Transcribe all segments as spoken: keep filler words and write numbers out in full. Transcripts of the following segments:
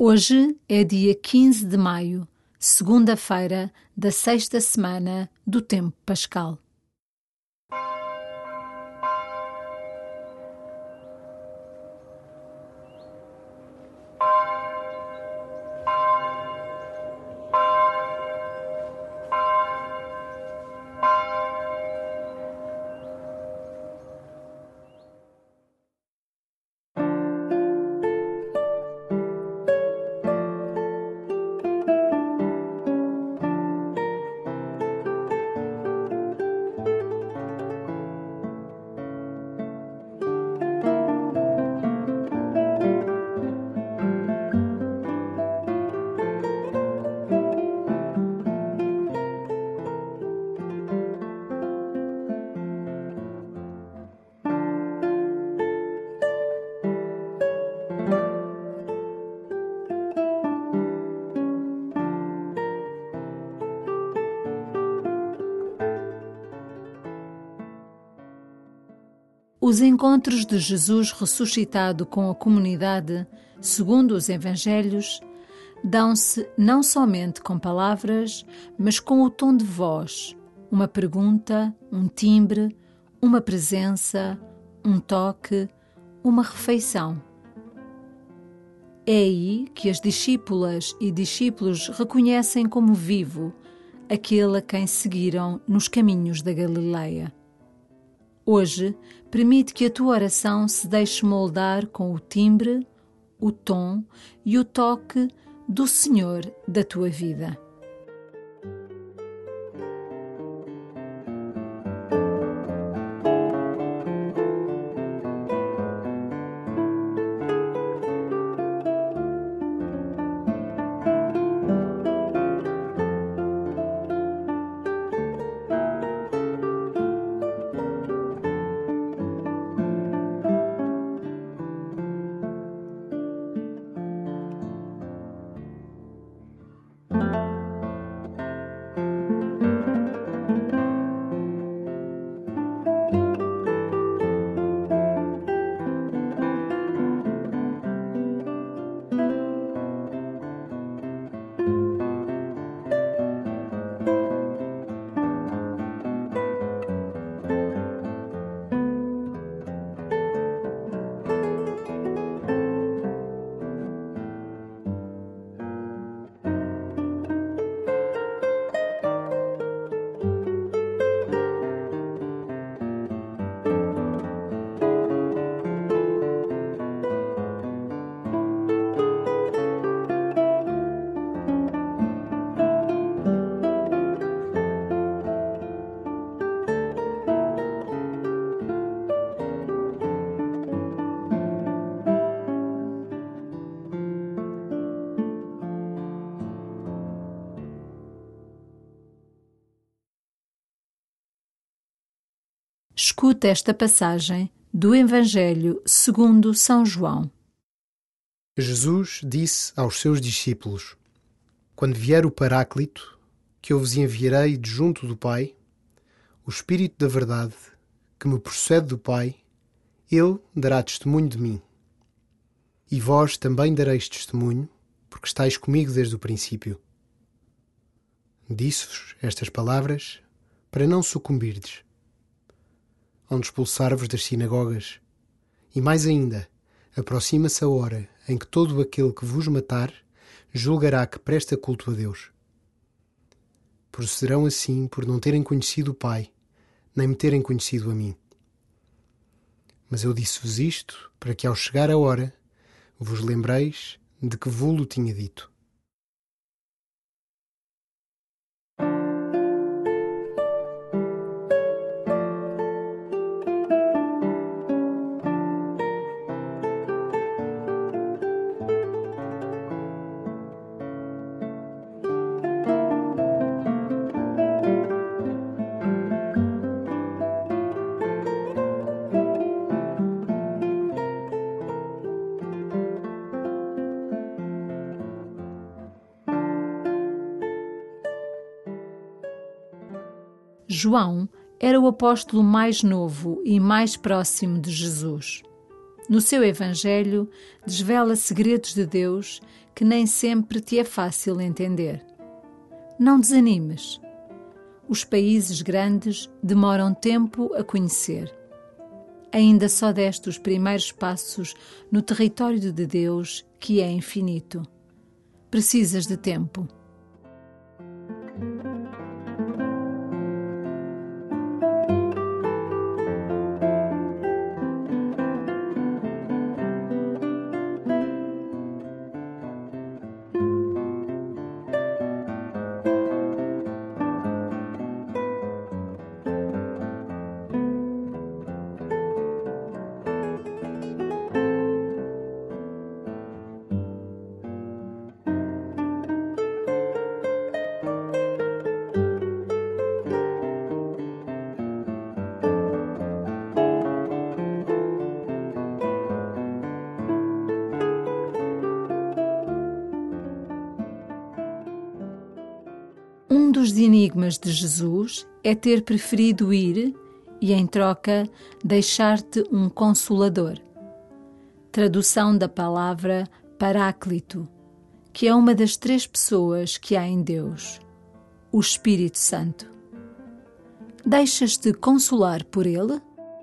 Hoje é dia quinze de maio, segunda-feira da sexta semana do tempo pascal. Os encontros de Jesus ressuscitado com a comunidade, segundo os Evangelhos, dão-se não somente com palavras, mas com o tom de voz, uma pergunta, um timbre, uma presença, um toque, uma refeição. É aí que as discípulas e discípulos reconhecem como vivo aquele a quem seguiram nos caminhos da Galileia. Hoje, permite que a tua oração se deixe moldar com o timbre, o tom e o toque do Senhor da tua vida. Escuta esta passagem do Evangelho segundo São João. Jesus disse aos seus discípulos: Quando vier o Paráclito, que eu vos enviarei de junto do Pai, o Espírito da Verdade, que me procede do Pai, ele dará testemunho de mim. E vós também dareis testemunho, porque estáis comigo desde o princípio. Disse-vos estas palavras para não sucumbirdes. Hão de expulsar-vos das sinagogas. E mais ainda, aproxima-se a hora em que todo aquele que vos matar julgará que presta culto a Deus. Procederão assim por não terem conhecido o Pai, nem me terem conhecido a mim. Mas eu disse-vos isto para que, ao chegar a hora, vos lembreis de que vou-lo tinha dito. João era o apóstolo mais novo e mais próximo de Jesus. No seu Evangelho, desvela segredos de Deus que nem sempre te é fácil entender. Não desanimes. Os países grandes demoram tempo a conhecer. Ainda só deste os primeiros passos no território de Deus, que é infinito. Precisas de tempo. Um dos enigmas de Jesus é ter preferido ir e, em troca, deixar-te um Consolador. Tradução da palavra Paráclito, que é uma das três pessoas que há em Deus, o Espírito Santo. Deixas-te consolar por Ele?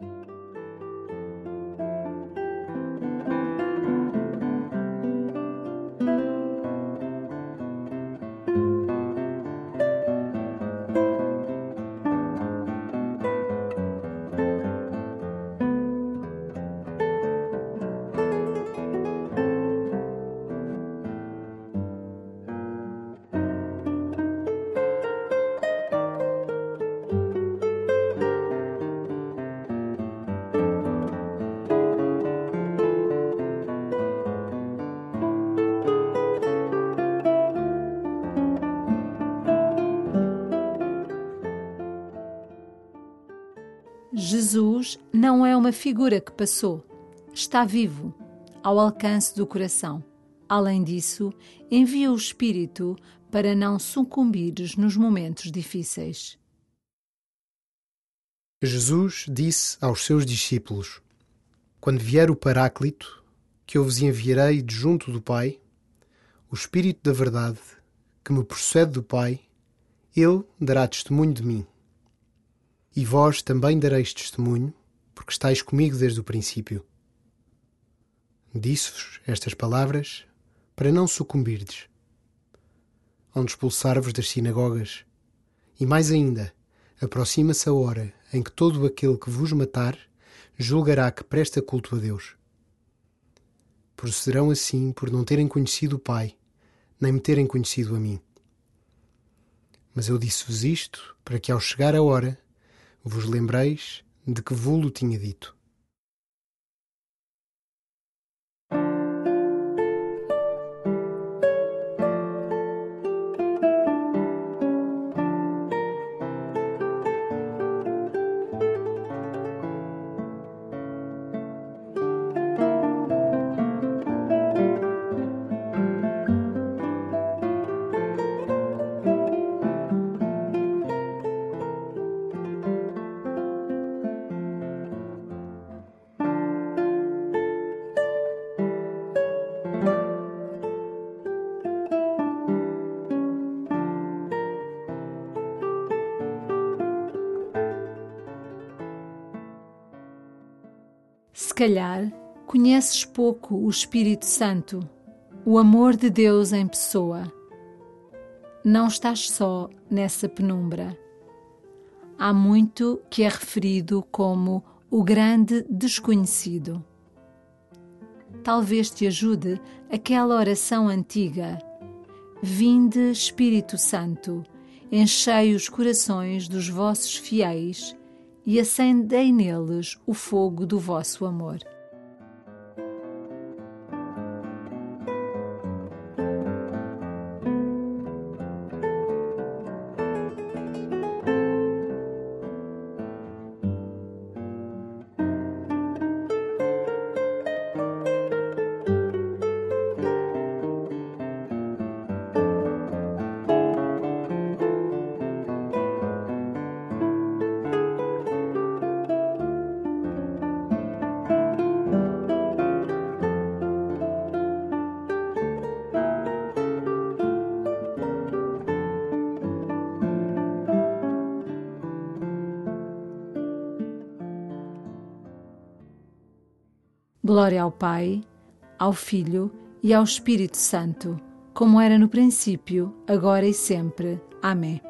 Jesus não é uma figura que passou. Está vivo, ao alcance do coração. Além disso, envia o Espírito para não sucumbires nos momentos difíceis. Jesus disse aos seus discípulos: Quando vier o Paráclito, que eu vos enviarei de junto do Pai, o Espírito da verdade, que me procede do Pai, ele dará testemunho de mim. E vós também dareis testemunho, porque estáis comigo desde o princípio. Disse-vos estas palavras para não sucumbirdes. Hão de expulsar-vos das sinagogas. E mais ainda, aproxima-se a hora em que todo aquele que vos matar julgará que presta culto a Deus. Procederão assim por não terem conhecido o Pai, nem me terem conhecido a mim. Mas eu disse-vos isto para que, ao chegar a hora, vos lembreis de que vos-lo tinha dito. Se calhar, conheces pouco o Espírito Santo, o amor de Deus em pessoa. Não estás só nessa penumbra. Há muito que é referido como o grande desconhecido. Talvez te ajude aquela oração antiga: Vinde, Espírito Santo, enchei os corações dos vossos fiéis e acendei neles o fogo do vosso amor. Glória ao Pai, ao Filho e ao Espírito Santo, como era no princípio, agora e sempre. Amém.